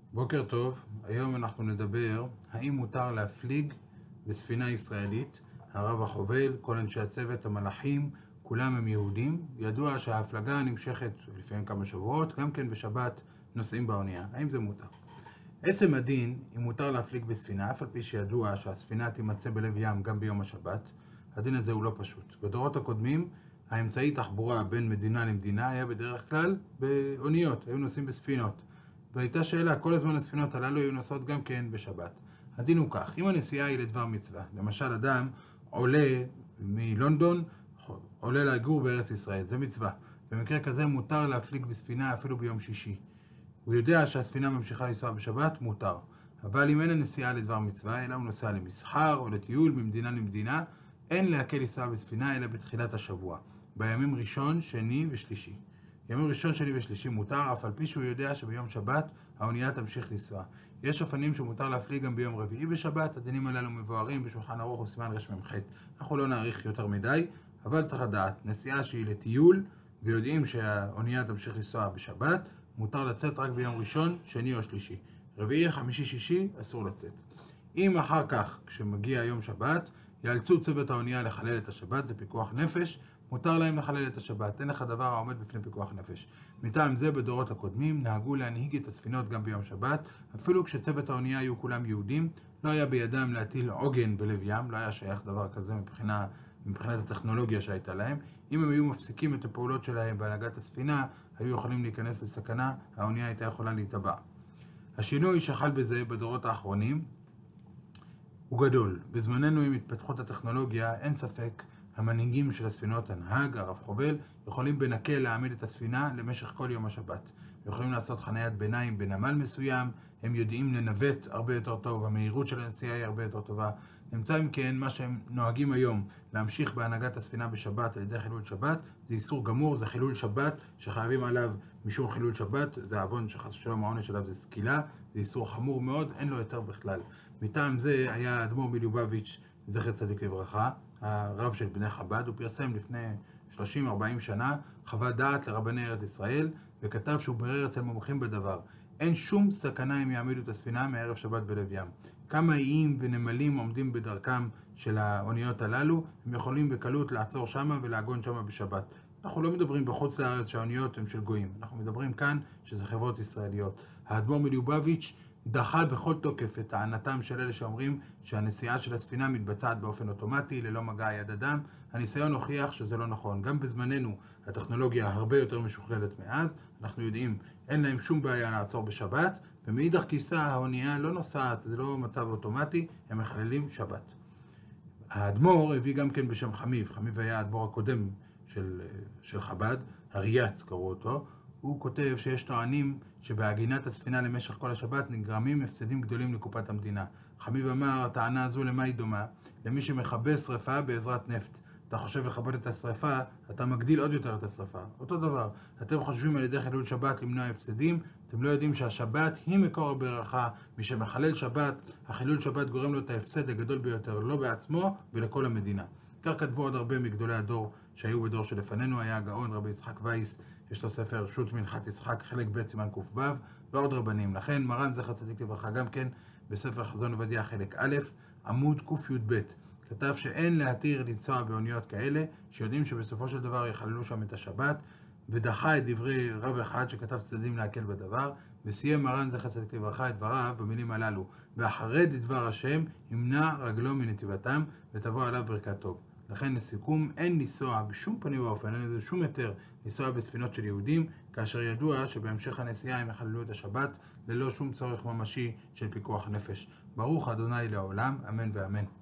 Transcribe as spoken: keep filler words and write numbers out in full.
בוקר טוב, היום אנחנו נדבר האם מותר להפליג בספינה ישראלית. הרב החובל, כל אנשי הצוות, המלאכים, כולם הם יהודים. ידוע שההפלגה נמשכת לפעמים כמה שבועות, גם כן בשבת נוסעים באונייה. האם זה מותר? עצם הדין, אם מותר להפליג בספינה, אף על פי שידוע שהספינה תימצא בלב ים גם ביום השבת, הדין הזה הוא לא פשוט. בדורות הקודמים, האמצעי תחבורה בין מדינה למדינה היה בדרך כלל באוניות, היו נוסעים בספינות. והייתה שאלה, כל הזמן הספינות הללו היו נוסעות גם כן בשבת. הדין הוא כך, אם הנסיעה היא לדבר מצווה, למשל אדם עולה מלונדון, עולה לגור בארץ ישראל, זה מצווה. במקרה כזה מותר להפליג בספינה אפילו ביום שישי. הוא יודע שהספינה ממשיכה לנסוע בשבת, מותר. אבל אם אין הנסיעה לדבר מצווה, אלא הוא נוסע למסחר או לטיול ממדינה למדינה, אין להקל לנסוע בספינה אלא בתחילת השבוע, בימים ראשון, שני ושלישי. ימים ראשון, שני ושלישי מותר, אף על פי שהוא יודע שביום שבת האונייה תמשיך לנסוע. יש אופנים שמותר להפליג גם ביום רביעי בשבת, הדינים הללו מבוארים בשולחן ערוך וסימן רמ"ח. אנחנו לא נאריך יותר מדי, אבל צריך לדעת, נסיעה שהיא לטיול, ויודעים שהאונייה תמשיך לנסוע בשבת, מותר לצאת רק ביום ראשון, שני או שלישי. רביעי, חמישי, שישי, אסור לצאת. אם אחר כך, כשמגיע יום שבת, יאלצו צוות האונייה לחלל את השבת, זה פיקוח נפש, מותר להם לחלל את השבת, אין לך דבר העומד בפני פיקוח נפש. מטעם זה בדורות הקודמים נהגו להנהיג את הספינות גם ביום שבת, אפילו כשצוות האונייה היו כולם יהודים, לא היה בידם להטיל עוגן בלב ים, לא היה שייך דבר כזה מבחינה, מבחינת הטכנולוגיה שהייתה להם. אם הם היו מפסיקים את הפעולות שלהם בהנהגת הספינה, היו יכולים להיכנס לסכנה, האונייה הייתה יכולה להתאבע. השינוי שחל בזה בדורות האחרונים הוא גדול. בזמננו עם התפתחות הטכנולוגיה, אין ספק, המנהיגים של הספינות, הנהג, הרב חובל, יכולים בנקל להעמיד את הספינה למשך כל יום השבת. יכולים לעשות חניית ביניים בנמל מסוים, הם יודעים לנווט הרבה יותר טוב, המהירות של הנסיעה היא הרבה יותר טובה. נמצא אם כן, מה שהם נוהגים היום להמשיך בהנהגת הספינה בשבת על ידי חילול שבת, זה איסור גמור, זה חילול שבת שחייבים עליו משום חילול שבת, זה עוון שחס ושלום העונש עליו זה סקילה, זה איסור חמור מאוד, אין לו יותר בכלל. מטעם זה היה האדמו"ר מליובביץ' זכר צדיק לברכה, הרב של בני חב"ד, הוא פרסם לפני שלושים ארבעים שנה חוות דעת לרבני ארץ ישראל, וכתב שהוא ברר אצל מומחים בדבר. אין שום סכנה אם יעמידו את הספינה מערב שבת בלב ים. כמה איים ונמלים עומדים בדרכם של האוניות הללו, הם יכולים בקלות לעצור שמה ולעגון שמה בשבת. אנחנו לא מדברים בחוץ לארץ שהאוניות הם של גויים, אנחנו מדברים כאן שזה חברות ישראליות. האדמו"ר מליובביץ' דחה בכל תוקף את טענתם של אלה שאומרים שהנסיעה של הספינה מתבצעת באופן אוטומטי, ללא מגע יד אדם. הניסיון הוכיח שזה לא נכון. גם בזמננו הטכנולוגיה הרבה יותר משוכללת מאז, אנחנו יודעים, אין להם שום בעיה לעצור בשבת, ומאידך גיסא האונייה לא נוסעת, זה לא מצב אוטומטי, הם מחללים שבת. האדמו"ר הביא גם כן בשם חמיב, חמיב היה האדמו"ר הקודם של, של חב"ד, הריאץ קראו אותו, הוא כותב שיש טוענים שבהגינת הספינה למשך כל השבת נגרמים הפסדים גדולים לקופת המדינה. חמיב אמר, הטענה הזו למה היא דומה? למי שמכבה שריפה בעזרת נפט. אתה חושב לכבות את השריפה, אתה מגדיל עוד יותר את השריפה. אותו דבר, אתם חושבים על ידי חילול שבת למנוע הפסדים, אתם לא יודעים שהשבת היא מקור הברכה, מי שמחלל שבת, החילול שבת גורם לו את ההפסד הגדול ביותר, לא בעצמו ולכל המדינה. כך כתבו עוד הרבה מגדולי הדור שהיו בדור שלפנינו, היה הגאון רבי יצחק וייס, יש לו ספר שו"ת מנחת יצחק, חלק ב' סימן ק"ו, ועוד רבנים. לכן מרן זכר צדיק לברכה גם כן בספר חזון עובדיה חלק א', עמוד קי"ב, כתב שאין להתיר לנסוע באוניות כאלה, שיודעים שבסופו של דבר יחללו שם את השבת, ודחה את דברי רב אחד שכתב צדדים להקל בדבר, וסיים מרן זכר צדיק לברכה את דבריו במילים הללו, והחרד לדבר השם ימנע רגלו מנתיבתם ותבוא עליו ברכת טוב. לכן לסיכום, אין לנסוע בשום פנים ואופן, אין לזה שום יותר לנסוע בספינות של יהודים, כאשר ידוע שבהמשך הנסיעה הם יחללו את השבת ללא שום צורך ממשי של פיקוח נפש. ברוך ה' לעולם, אמן ואמן.